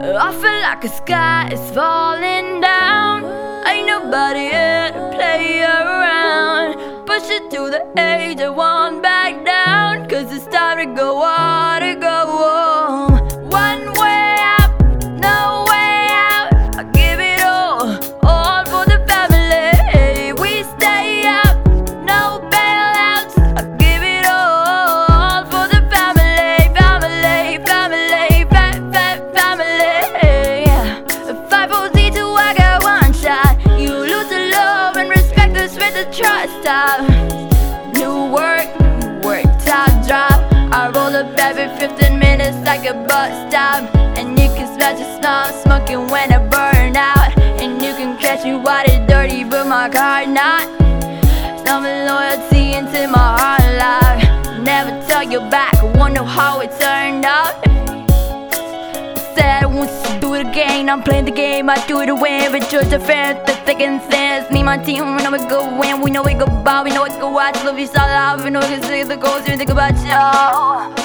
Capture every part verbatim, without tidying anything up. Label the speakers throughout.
Speaker 1: I feel like the sky is falling down. Ain't nobody here to play around. Push it to the edge, I won't back down. Cause it's time to go on, to go home. One way out, no way out. I give it all, all for the family. We stay up, no bailouts. I give it all, all for the family. Family, family, fat, fat family. Five oh Z two, I got one shot. You lose the love and respect us with the trust out. New work, work top drop. I roll up every fifteen minutes like a bus stop. And you can smell the smell smoking when I burn out. And you can catch me white dirty but my car not. Some loyalty into my heart life. Never tell you back, wonder how it turned out. Said once you do it again, I'm playing the game, I do it to win. But choose the fans, the thick and thin. Need my team, we know we go win. We know we go bow, we know we go watch. Love you so loud, we know we can see the goals. We think about you.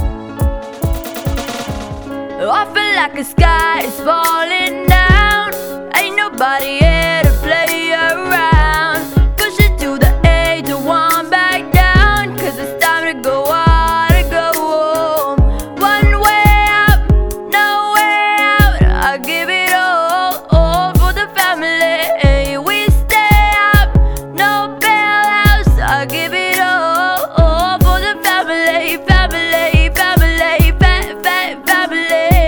Speaker 1: I feel like the sky is falling down. Ain't nobody here to play around. Push it to the edge, I won't back down. Cause it's time to go on, to go home. One way out, no way out. I give it all, all for the family. We stay up, no bailouts. I give it all, all for the family. Family, family, fat, fat family.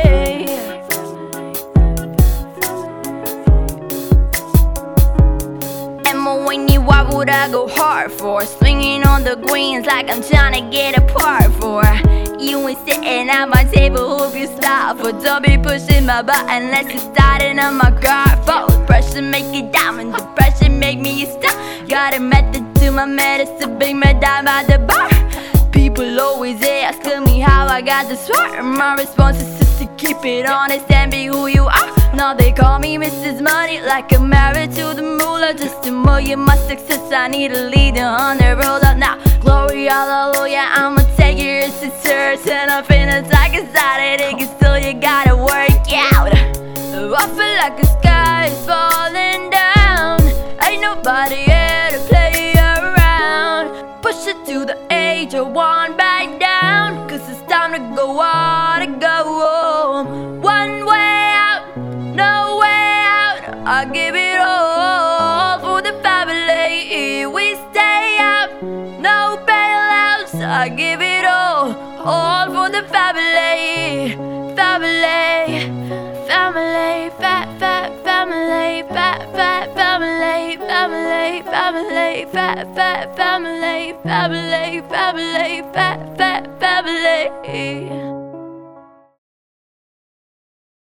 Speaker 1: Why would I go hard for? Swinging on the greens like I'm trying to get a part for. You ain't sitting at my table, hope you stop. But don't be pushing my button unless you're starting on my guard. For pressure make it diamond, the pressure make me a star. Got a method to my medicine, bring my dime out the bar. People always ask me how I got this far. My response is just to keep it honest and be who you are. Now they call me Missus Money, like I'm married to the moolah. Just to million my success, I need a leader on the road up now. Glory, hallelujah, I'ma take your sisters. And I'm finna talk inside it, cause still you gotta work out. I feel like the sky is falling down. Ain't nobody here to play around. Push it to the edge, I won't back down. Cause it's time to go on, to go home. One way out, no way out. I give it all for the family. We stay up, no bailouts. I give it all, all for the family. Family, family, fat, fat family, fat, fat family, family, family, fat, fat family, family, family, fat, fat family.